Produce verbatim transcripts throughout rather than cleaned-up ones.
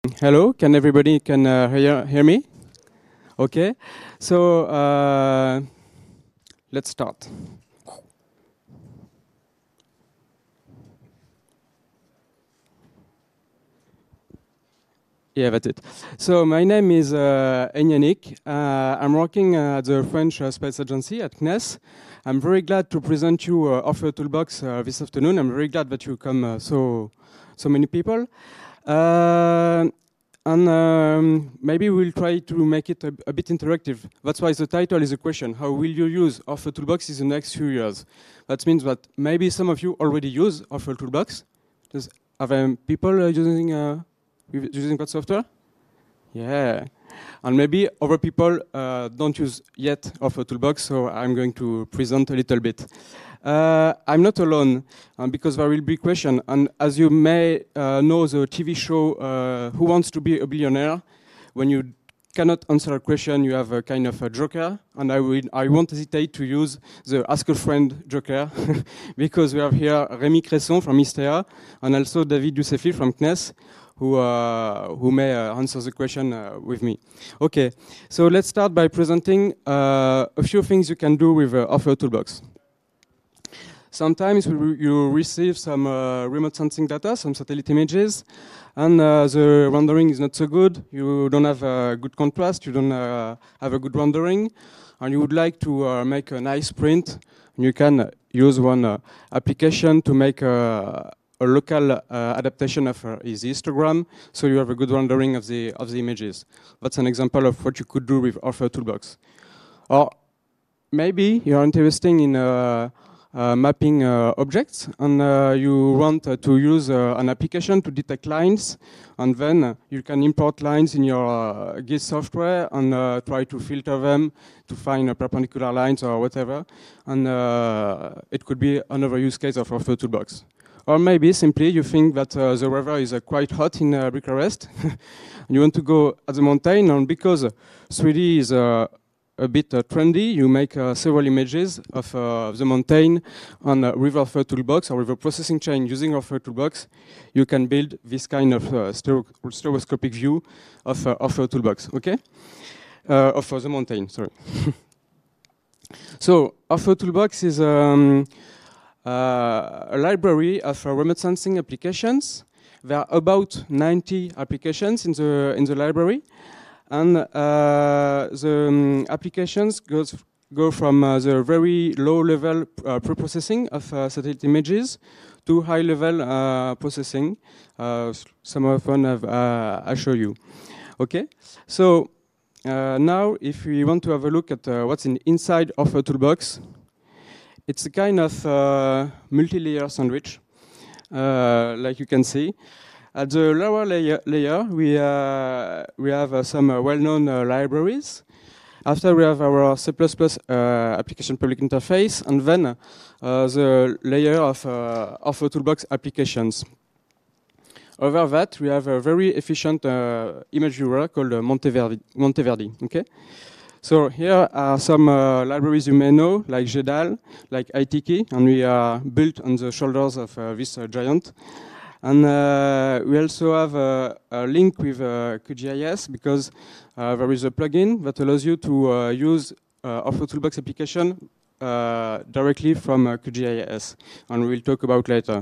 Hello, can everybody can uh, hear, hear me? Okay, so uh, let's start. Yeah, that's it. So my name is uh, Enyanik. Uh, I'm working uh, at the French uh, Space Agency at C N E S. I'm very glad to present you uh, Offer Toolbox uh, this afternoon. I'm very glad that you come uh, so so many people. Uh, and um, maybe we'll try to make it a, a bit interactive. That's why the title is a question. How will you use Offer Toolbox in the next few years? That means that maybe some of you already use Offer Toolbox. Does, are there people uh, using uh, using that software? Yeah. And maybe other people uh, don't use yet Offer Toolbox, so I'm going to present a little bit. Uh, I'm not alone, um, because there will be a question. And as you may uh, know the T V show uh, Who Wants to Be a Billionaire, when you cannot answer a question, you have a kind of a joker. And I, will, I won't hesitate to use the Ask a Friend joker, because we have here Rémi Cresson from Istea, and also David Yousefi from C N E S, who, uh, who may uh, answer the question uh, with me. Okay, so let's start by presenting uh, a few things you can do with uh, Offer Toolbox. Sometimes you receive some uh, remote sensing data, some satellite images, and uh, the rendering is not so good. You don't have a good contrast, you don't uh, have a good rendering, and you would like to uh, make a nice print. You can use one uh, application to make a, a local uh, adaptation of uh, his histogram, so you have a good rendering of the of the images. That's an example of what you could do with Offer Toolbox. Or maybe you're interested in uh, uh, mapping uh, objects, and uh, you want uh, to use uh, an application to detect lines, and then uh, you can import lines in your uh, GIS software and uh, try to filter them to find uh, perpendicular lines or whatever. And uh, it could be another use case of Offer Toolbox. Or maybe simply you think that uh, the weather is uh, quite hot in uh, Bucharest. You want to go at the mountain, and because three D is uh, a bit uh, trendy, you make uh, several images of uh, the mountain on uh, with Offer Toolbox, or with a processing chain using Offer Toolbox. You can build this kind of uh, stereoscopic view of uh, Offer Toolbox, okay? Uh, of uh, the mountain, sorry. So Offer Toolbox is um, Uh, a library of uh, remote sensing applications. There are about ninety applications in the in the library, and uh, the um, applications goes go from uh, the very low level uh, pre-processing of uh, satellite images to high level uh, processing. Uh, some of them have, uh, I show you. Okay, so uh, now if we want to have a look at uh, what's in inside of a toolbox. It's a kind of uh, multi-layer sandwich, uh, like you can see. At the lower layer, layer we, uh, we have uh, some uh, well-known uh, libraries. After we have our C plus plus uh, application public interface, and then uh, the layer of uh, Offer Toolbox applications. Over that, we have a very efficient uh, image viewer called uh, Monteverdi. Monteverdi, okay? So here are some uh, libraries you may know, like G E D A L, like I T K, and we are built on the shoulders of uh, this uh, giant. And uh, we also have a, a link with uh, QGIS, because uh, there is a plugin that allows you to uh, use uh, Offer Toolbox application uh, directly from uh, QGIS, and we'll talk about later.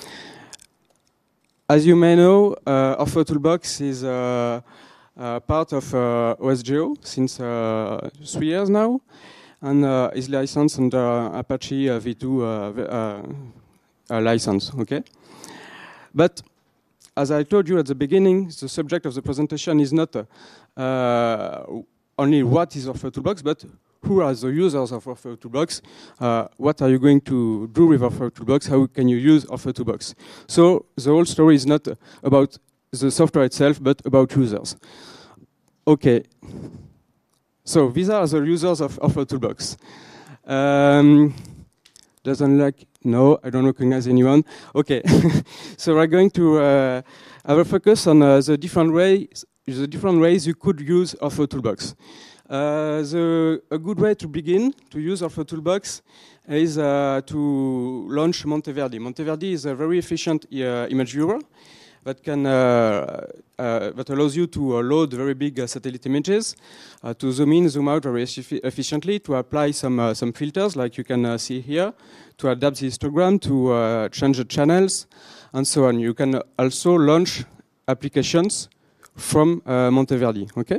As you may know, uh, Offer Toolbox is uh, Uh, part of uh, O S G E O since uh, three years now, and uh, is licensed under Apache uh, V two uh, uh, uh, license. Okay, but as I told you at the beginning, the subject of the presentation is not uh, uh, only what is Offer Toolbox, but who are the users of Offer Toolbox? Uh, what are you going to do with Offer Toolbox? How can you use Offer Toolbox? So the whole story is not about the software itself, but about users. Okay. So these are the users of Offer Toolbox. Um, doesn't like, no, I don't recognize anyone. Okay. So we're going to uh, have a focus on uh, the different ways, the different ways you could use Offer Toolbox. Uh, the, a good way to begin to use Offer Toolbox is uh, to launch Monteverdi. Monteverdi is a very efficient uh, image viewer. that can uh, uh, that allows you to uh, load very big uh, satellite images, uh, to zoom in, zoom out very efficiently, to apply some uh, some filters like you can uh, see here, to adapt the histogram, to uh, change the channels, and so on. You can also launch applications from uh, Monteverdi. Okay.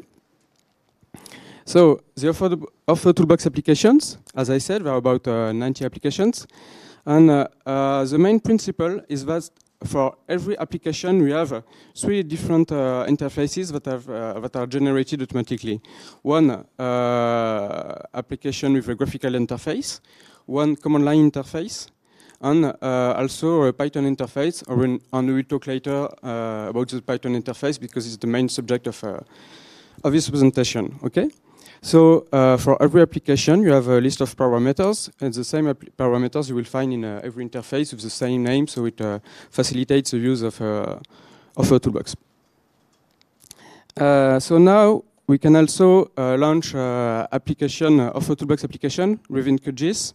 So the Offer, Offer Toolbox applications, as I said, there are about uh, ninety applications. And uh, uh, the main principle is that for every application, we have uh, three different uh, interfaces that, have, uh, that are generated automatically. One uh, application with a graphical interface, one command line interface, and uh, also a Python interface, or an, and we will talk later uh, about the Python interface because it's the main subject of, uh, of this presentation. Okay? So uh, for every application, you have a list of parameters, and the same parameters you will find in uh, every interface with the same name, so it uh, facilitates the use of, uh, of a toolbox. Uh, so now we can also uh, launch uh, application uh, of a toolbox application within QGIS.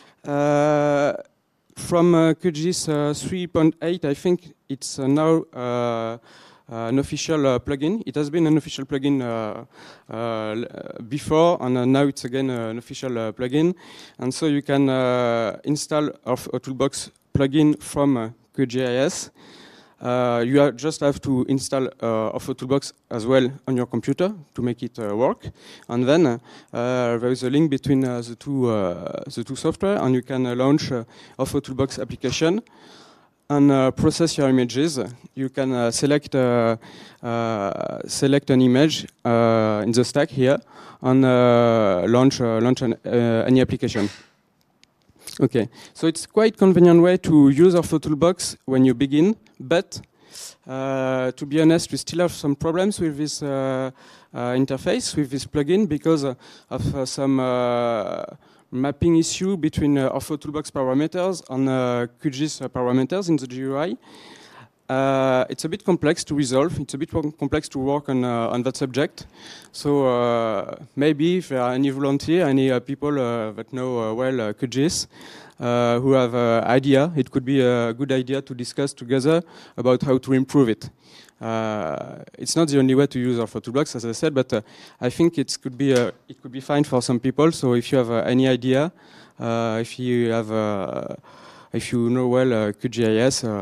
Uh, from uh, QGIS uh, three point eight, I think it's uh, now uh, Uh, an official uh, plugin. It has been an official plugin uh, uh, before, and uh, now it's again uh, an official uh, plugin. And so you can uh, install a Toolbox plugin from uh, QGIS. Uh, you have just have to install uh, Offer Toolbox as well on your computer to make it uh, work. And then uh, there is a link between uh, the two uh, the two software, and you can uh, launch uh, Offer Toolbox application and uh, process your images. You can uh, select uh, uh, select an image uh, in the stack here and uh, launch uh, launch an, uh, any application. Okay, so it's quite convenient way to use Offer Toolbox when you begin, but uh, to be honest, we still have some problems with this uh, uh, interface, with this plugin, because uh, of uh, some uh, mapping issue between uh, Offer Toolbox parameters and uh, QGIS uh, parameters in the G U I. Uh, it's a bit complex to resolve. It's a bit complex to work on uh, on that subject. So uh, maybe if there are any volunteer, any uh, people uh, that know uh, well uh, QGIS, uh, who have an uh, idea, it could be a good idea to discuss together about how to improve it. Uh, it's not the only way to use Offer Toolbox, as I said, but uh, I think it could be uh, it could be fine for some people. So if you have uh, any idea, uh, if you have, uh, if you know well uh, QGIS, uh,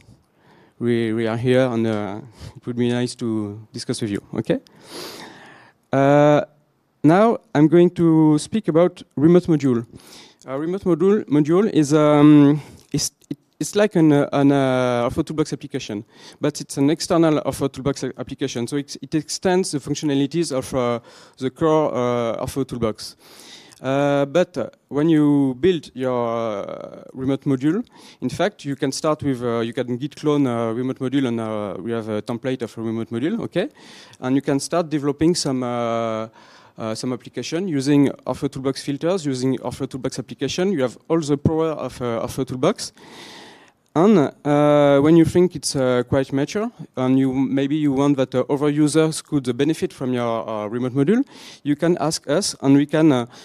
we we are here, and uh, it would be nice to discuss with you. Okay. Uh, now I'm going to speak about remote module. A remote module module is um, is it, It's like an, uh, an uh, Offer Toolbox application, but it's an external Offer Toolbox application. So it, it extends the functionalities of uh, the core uh, Offer Toolbox. Uh, but uh, when you build your uh, remote module, in fact, you can start with, uh, you can git clone a remote module, and uh, we have a template of a remote module, okay? And you can start developing some uh, Uh, some application using Offer Toolbox filters, using Offer Toolbox application. You have all the power of uh, Offer Toolbox. And uh, when you think it's uh, quite mature, and you maybe you want that uh, other users could uh, benefit from your uh, remote module, you can ask us, and we can uh,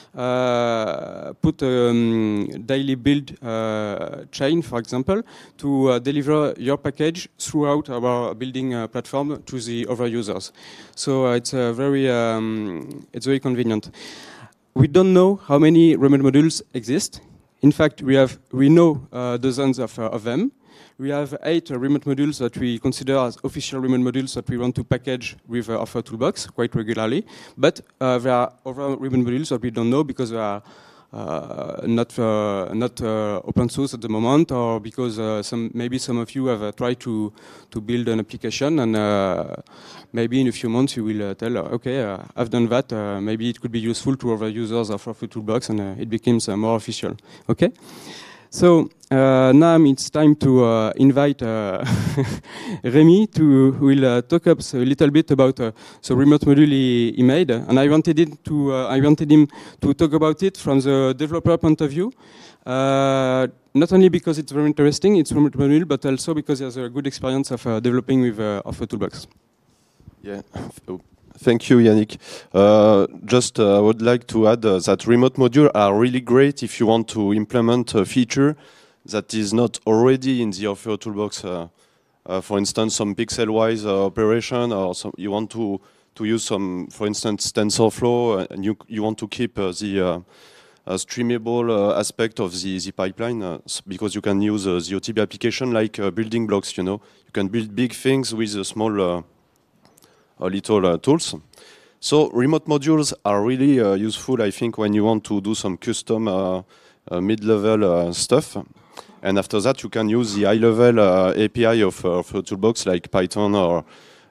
uh, put a um, daily build uh, chain, for example, to uh, deliver your package throughout our building uh, platform to the other users. So uh, it's uh, very um, it's very convenient. We don't know how many remote modules exist. In fact, we have we know uh, dozens of, uh, of them. We have eight uh, remote modules that we consider as official remote modules that we want to package with uh, Offer Toolbox quite regularly. But uh, there are other remote modules that we don't know because they are uh, not uh, not uh, open source at the moment, or because uh, some maybe some of you have uh, tried to to build an application, and uh, maybe in a few months you will uh, tell, uh, okay, uh, I've done that. Uh, maybe it could be useful to other users of Offer Toolbox, and uh, it becomes uh, more official. Okay. So uh, now it's time to uh, invite uh, Remy, to who will uh, talk up a little bit about uh, the remote module he, he made, and I wanted it to uh, I wanted him to talk about it from the developer point of view. Uh, not only because it's very interesting, it's remote module, but also because he has a good experience of uh, developing with uh, Offer Toolbox. Yeah. Thank you, Yannick. Uh, just uh, I would like to add uh, that remote modules are really great if you want to implement a feature that is not already in the Offer Toolbox uh, uh, for instance, some pixel-wise uh, operation, or some, you want to to use some, for instance, TensorFlow, and you you want to keep uh, the uh, uh, streamable uh, aspect of the the pipeline, uh, because you can use uh, the O T B application like uh, building blocks. You know, you can build big things with a small uh, uh, little uh, tools. So remote modules are really uh, useful, I think, when you want to do some custom uh, uh, mid-level uh, stuff. And after that, you can use the high-level uh, A P I of, uh, of a toolbox like Python or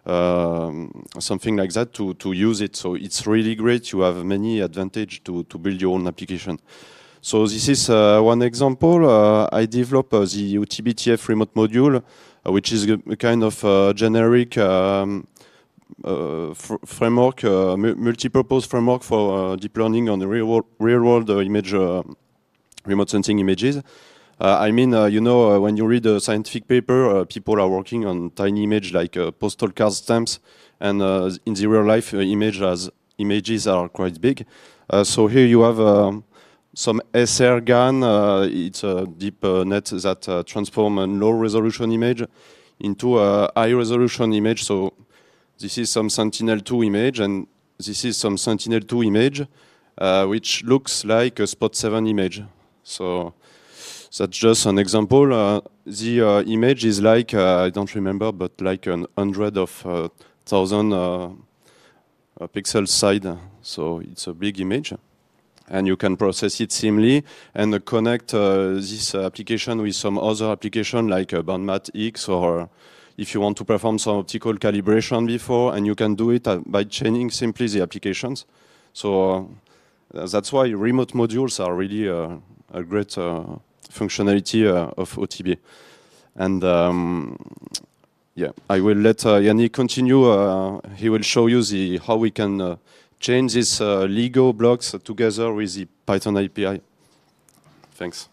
um, something like that to, to use it. So it's really great. You have many advantages to, to build your own application. So this is uh, one example. Uh, I developed uh, the O T B T F remote module, uh, which is a, a kind of uh, generic um, Uh, framework, uh, multi-purpose framework for uh, deep learning on real-world real world, uh, image, uh, remote sensing images. Uh, I mean, uh, you know, uh, when you read a scientific paper, uh, people are working on tiny image like uh, postal card stamps, and uh, in the real life, uh, image as images are quite big. Uh, so here you have um, some S R GAN. Uh, it's a deep uh, net that uh, transform a low-resolution image into a high-resolution image. So this is some Sentinel two image, and this is some Sentinel two image, uh, which looks like a Spot seven image. So that's just an example. Uh, the uh, image is like, uh, I don't remember, but like an hundred of uh, thousand uh, uh, pixels side. So it's a big image. And you can process it seamlessly and uh, connect uh, this application with some other application like uh, BandMath X, or if you want to perform some optical calibration before, and you can do it uh, by chaining simply the applications. So uh, that's why remote modules are really uh, a great uh, functionality uh, of O T B. And um, yeah, I will let uh, Yannick continue. Uh, he will show you the how we can uh, change these uh, Lego blocks together with the Python A P I. Thanks.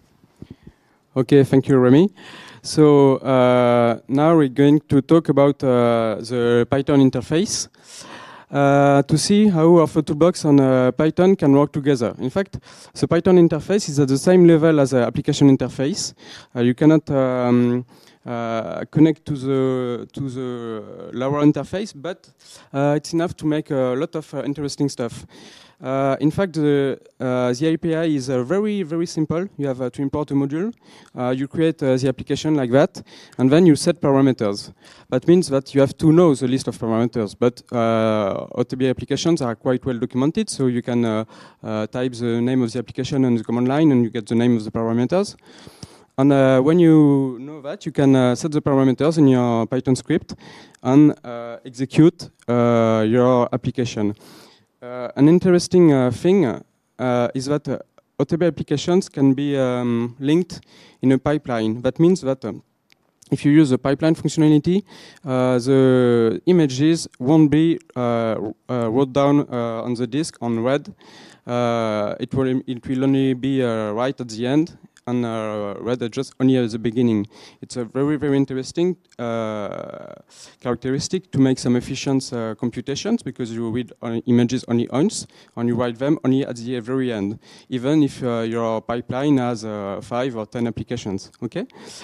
Okay, thank you, Remy. So uh, now we're going to talk about uh, the Python interface uh, to see how our toolbox and uh, Python can work together. In fact, the Python interface is at the same level as the application interface. Uh, you cannot um, uh, connect to the to the lower interface, but uh, it's enough to make a lot of uh, interesting stuff. Uh, in fact, the, uh, the A P I is uh, very, very simple. You have uh, to import a module. Uh, you create uh, the application like that, and then you set parameters. That means that you have to know the list of parameters. But uh, O T B applications are quite well documented, so you can uh, uh, type the name of the application on the command line, and you get the name of the parameters. And uh, when you know that, you can uh, set the parameters in your Python script and uh, execute uh, your application. Uh, an interesting uh, thing uh, is that uh, O T B applications can be um, linked in a pipeline. That means that um, if you use the pipeline functionality, uh, the images won't be uh, uh, wrote down uh, on the disk on read. Uh, it will it will only be uh, right at the end, and uh, read just only at the beginning. It's a very, very interesting uh, characteristic to make some efficient uh, computations, because you read on images only once, and you write them only at the very end, even if uh, your pipeline has uh, five or ten applications. Okay,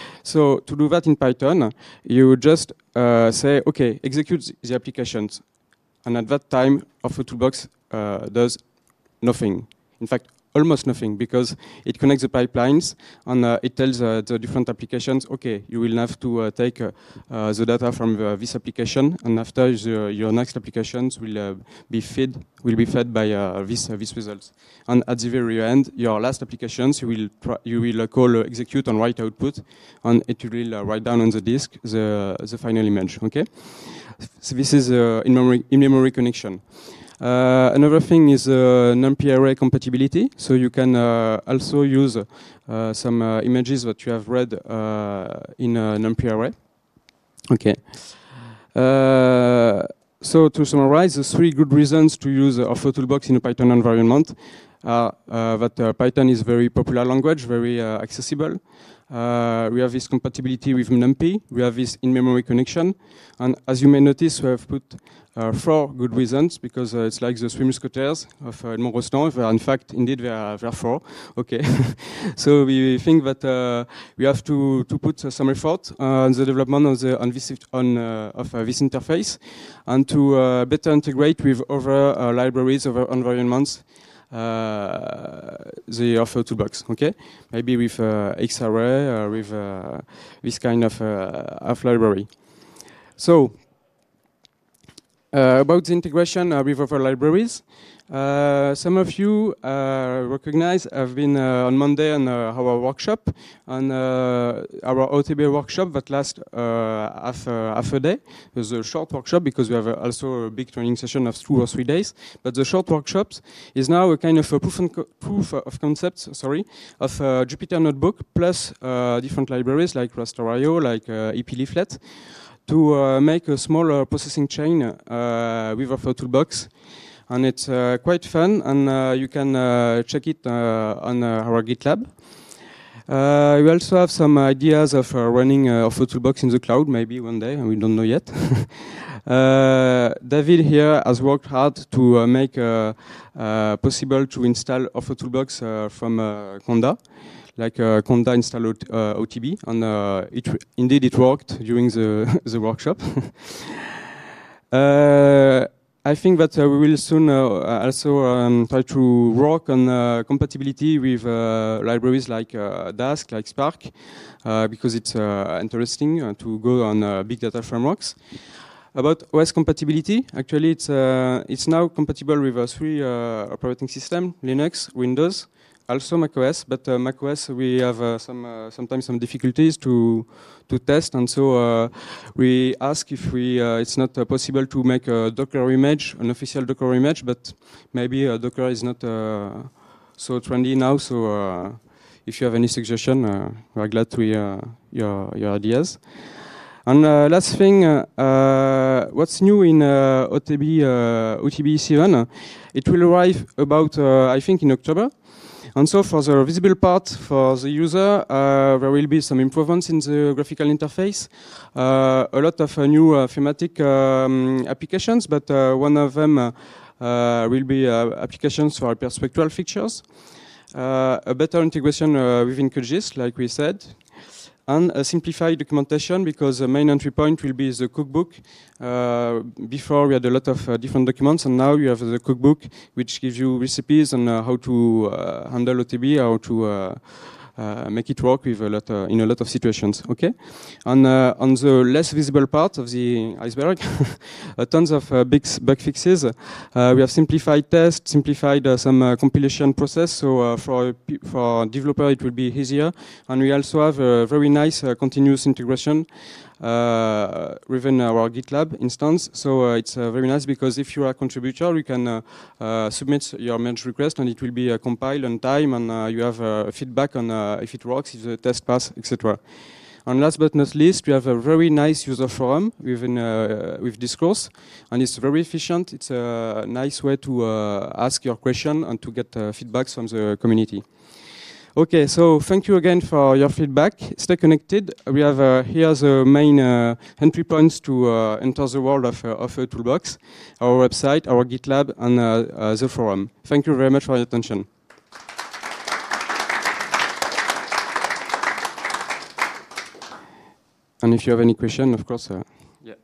so to do that in Python, you just uh, say, okay, execute the applications, and at that time, our toolbox uh, does nothing. In fact, almost nothing, because it connects the pipelines, and uh, it tells uh, the different applications, okay, you will have to uh, take uh, uh, the data from uh, this application, and after the, your next applications will uh, be fed will be fed by uh, this uh, these results. And at the very end, your last applications you will you will uh, call uh, execute and write output, and it will uh, write down on the disk the the final image. Okay, so this is uh, in memory in memory connection. Uh, another thing is uh, NumPy array compatibility. So you can uh, also use uh, some uh, images that you have read uh, in uh, NumPy array. Okay. Uh, so to summarize, the three good reasons to use uh, Orpho Toolbox in a Python environment. are uh, that uh, Python is a very popular language, very uh, accessible. Uh, we have this compatibility with NumPy. We have this in-memory connection. And as you may notice, we have put uh, four good reasons, because uh, it's like the Three Musketeers of uh, Edmond Rostand. In fact, indeed, there are, there are four. Okay. So we think that uh, we have to, to put uh, some effort on the development of, the, on this, on, uh, of uh, this interface, and to uh, better integrate with other uh, libraries, other environments, Uh, the Author Toolbox, okay? Maybe with uh, Xarray or with uh, this kind of, uh, of library. So, uh, about the integration uh, with other libraries, uh, some of you uh, recognize I've been uh, on Monday on uh, our workshop, on uh, our O T B workshop that lasts uh, half, uh, half a day. It was a short workshop because we have uh, also a big training session of two or three days. But the short workshops is now a kind of a proof, co proof of concept, sorry, of uh, Jupyter Notebook plus uh, different libraries like Raster.io, like uh, E P Leaflet, to uh, make a small uh, processing chain uh, with our toolbox. And it's uh, quite fun, and uh, you can uh, check it uh, on uh, our GitLab. Uh, we also have some ideas of uh, running uh, Author Toolbox in the cloud, maybe one day, and we don't know yet. uh, David here has worked hard to uh, make uh, uh, possible to install Author Toolbox uh, from uh, Conda, like uh, Conda install uh, O T B, and uh, it indeed it worked during the, the workshop. uh, I think that uh, we will soon uh, also um, try to work on uh, compatibility with uh, libraries like uh, Dask, like Spark, uh, because it's uh, interesting uh, to go on uh, big data frameworks. About O S compatibility, actually it's, uh, it's now compatible with uh, three uh, operating systems, Linux, Windows, also macOS, but uh, macOS we have uh, some uh, sometimes some difficulties to to test, and so uh, we ask if we uh, it's not uh, possible to make a Docker image, an official Docker image, but maybe uh, Docker is not uh, so trendy now. So uh, if you have any suggestion, uh, we are glad to hear your your ideas. And uh, last thing, uh, uh, what's new in uh, O T B uh, O T B seven? It will arrive about uh, I think in October. And so for the visible part for the user, uh, there will be some improvements in the graphical interface, uh, a lot of uh, new uh, thematic um, applications, but uh, one of them uh, uh, will be uh, applications for perspectual features, uh, a better integration uh, within QGIS, like we said, and a simplified documentation, because the main entry point will be the cookbook. Uh, before we had a lot of uh, different documents, and now you have the cookbook, which gives you recipes on uh, how to uh, handle O T B, how to uh, uh, make it work with a lot uh, in a lot of situations. Okay, and uh, on the less visible part of the iceberg, uh, tons of uh, big bug fixes. Uh, we have simplified tests, simplified uh, some uh, compilation process. So uh, for for developer it will be easier, and we also have a very nice uh, continuous integration Uh, within our GitLab instance. So uh, it's uh, very nice, because if you are a contributor, you can uh, uh, submit your merge request, and it will be uh, compiled on time, and uh, you have uh, feedback on uh, if it works, if the test pass, et cetera. And last but not least, we have a very nice user forum within uh, with Discourse, and it's very efficient. It's a nice way to uh, ask your question and to get uh, feedbacks from the community. Okay, so thank you again for your feedback. Stay connected. We have uh, here the main uh, entry points to uh, enter the world of uh, Author Toolbox, our website, our GitLab, and uh, uh, the forum. Thank you very much for your attention. And if you have any question, of course, uh, yeah.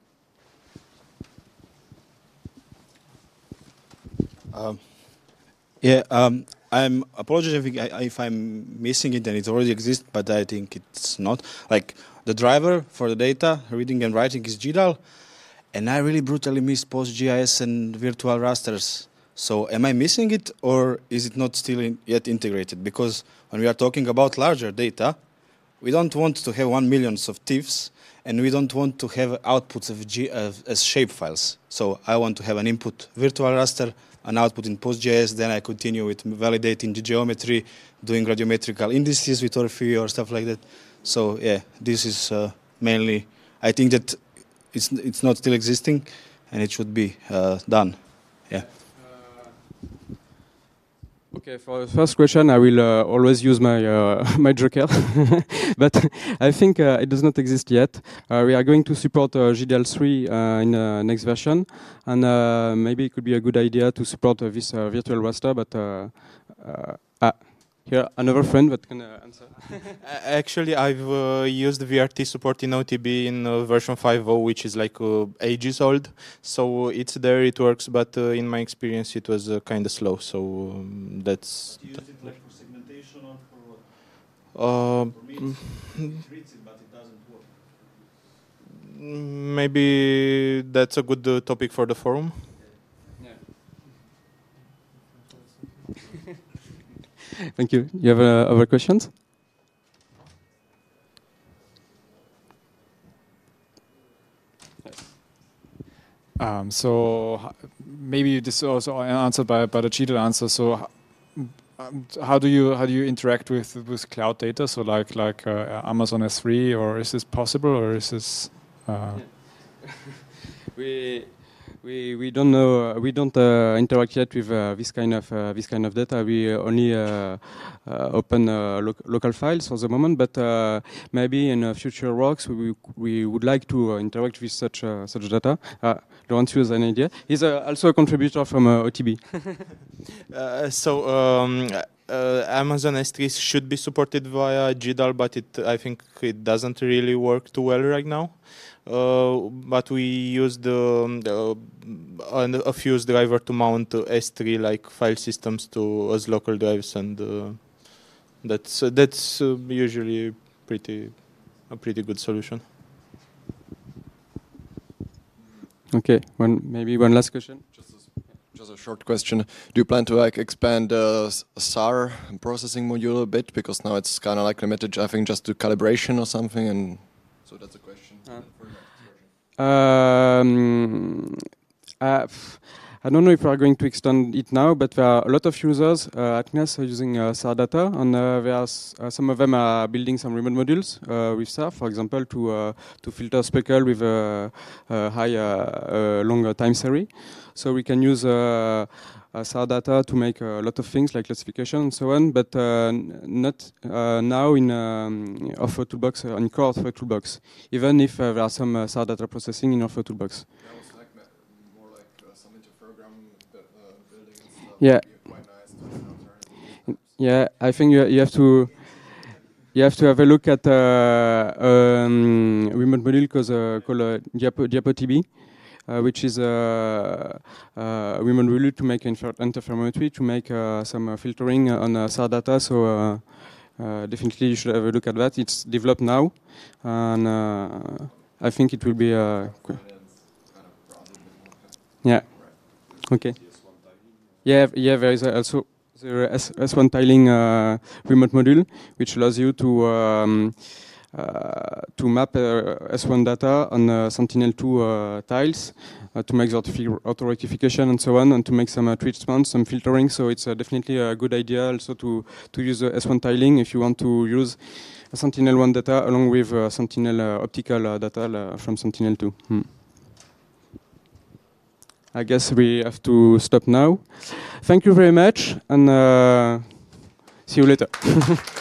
Um, yeah. Um, I'm apologizing if I'm missing it and it already exists, but I think it's not. Like the driver for the data reading and writing is G D A L, and I really brutally miss PostGIS and virtual rasters. So am I missing it, or is it not still in, yet integrated? Because when we are talking about larger data, we don't want to have one millions of T I Fs, and we don't want to have outputs of G, uh, as shapefiles. So I want to have an input virtual raster, an output in PostGIS, then I continue with validating the geometry, doing radiometrical indices with Orpheus or stuff like that. So yeah, this is uh, mainly, I think that it's it's not still existing, and it should be uh, done. Yeah. Okay, for the first question, I will uh, always use my uh, my joker, but I think uh, it does not exist yet. Uh, we are going to support uh, G D A L three uh, in the next version, and uh, maybe it could be a good idea to support uh, this uh, virtual raster. But uh, uh, ah, here another friend that can uh, answer. Actually, I've uh, used V R T support in O T B in uh, version five point oh, which is like uh, ages old. So it's there, it works, but uh, in my experience, it was uh, kind of slow. So um, that's. Do you use it like for segmentation or for what? Uh, For me, it's, it reads it, but it doesn't work. maybe that's a good uh, topic for the forum. Thank you. You have uh, other questions? Um, so h- maybe this is also answered by, by the G D A L answer. So h- um, how do you how do you interact with with cloud data? So like like uh, Amazon S three, or is this possible, or is this? Uh, we we we don't know. Uh, we don't uh, interact yet with uh, this kind of uh, this kind of data. We uh, only uh, uh, open uh, lo- local files for the moment. But uh, maybe in uh, future works, we we would like to uh, interact with such uh, such data. Uh, Laurent has an idea. He's uh, also a contributor from uh, O T B. Uh, so um, uh, Amazon S three should be supported via G D A L, but it I think it doesn't really work too well right now. Uh, but we used um, the, uh, a Fuse driver to mount uh, S three like file systems to as local drives, and uh, that's uh, that's uh, usually pretty a pretty good solution. Okay, one maybe one last question. Just a, just a short question. Do you plan to like expand the uh, S A R processing module a bit, because now it's kind of like limited, I think, just to calibration or something, and so that's a question. Uh. Um, uh, f- I don't know if we are going to extend it now, but there are a lot of users uh, at C N E S using uh, S A R data, and uh, there's, uh, some of them are building some remote modules uh, with S A R, for example, to uh, to filter speckle with a, a high, uh, uh, long time series. So we can use uh, uh, S A R data to make a lot of things like classification and so on, but uh, n- not uh, now in um, Ortho Toolbox, uh, in core Ortho Toolbox, even if uh, there are some uh, S A R data processing in Ortho Toolbox. Yeah. Yeah, I think you you have to you have to have a look at uh, um, remote module cause, uh, called uh, Diapo, DiapoTB, uh, which is a uh, uh, remote module to make infer- interferometry, to make uh, some uh, filtering on uh, S A R data. So uh, uh, definitely you should have a look at that. It's developed now, and uh, I think it will be. Uh, qu- yeah. Okay. Yeah, yeah. There is also the S- S1 tiling uh, remote module, which allows you to um, uh, to map uh, S one data on uh, Sentinel two uh, tiles uh, to make the auto, auto rectification and so on, and to make some uh, treatments, some filtering. So it's uh, definitely a good idea also to to use uh, S one tiling if you want to use Sentinel one data along with uh, Sentinel uh, optical uh, data uh, from Sentinel two. Hmm. I guess we have to stop now. Thank you very much, and uh, see you later.